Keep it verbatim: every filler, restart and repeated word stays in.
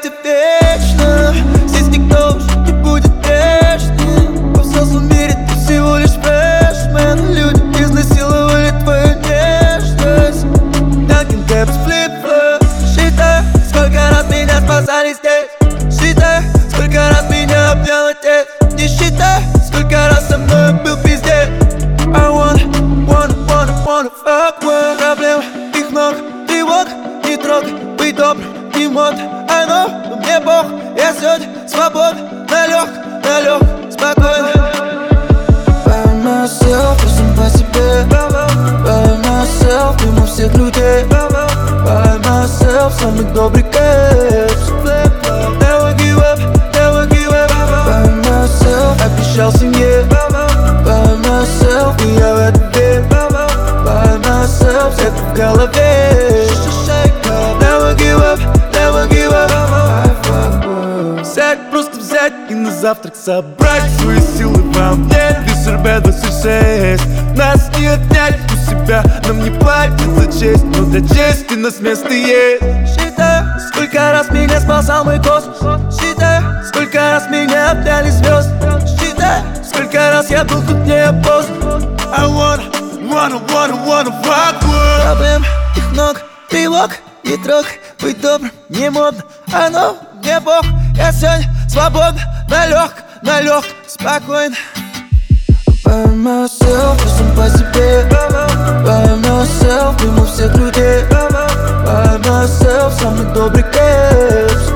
быть вечно. Здесь никто уже не будет прежним. Во взрослом мире ты всего лишь фрешмен. Люди изнасиловали твою нежность. Данкин Кэпс, флип-флоп. Считай, сколько раз меня спасали здесь. Считай, сколько раз меня обнял отец. Не считай, сколько раз со мной был пиздец. I wanna, wanna, wanna, wanna fuck with проблем, их много, тревог, не трогай, быть добрым, не модно. I know, но мне бог, я сегодня свободен, налег, налег, спокойно. By myself, просто по себе. By myself, мимо всех людей. By myself, самый добрый кэпс. Never give up, never give up. By myself, обещал семье. By myself, и я в это верю. By myself, это в голове. Never give up, never give up. Взять, просто взять и на завтрак собрать свои силы во мне. Весер бэ двадцать шесть. Нас не отнять у себя, нам не платят за честь, но для чести нас место есть. Считай, сколько раз меня спасал мой космос. Считай, сколько раз меня обняли звезды. Считай, сколько раз я был тут не опознан. I wanna, wanna, wanna, wanna fuck with. Проблем, их много, тревог, не трогай, быть добрым, не модно. I know, мне бог, я сегодня свободен, налег, налег, спокойно. By myself, я сам по себе. By myself, мимо всех людей. By myself, самый добрый кэпс.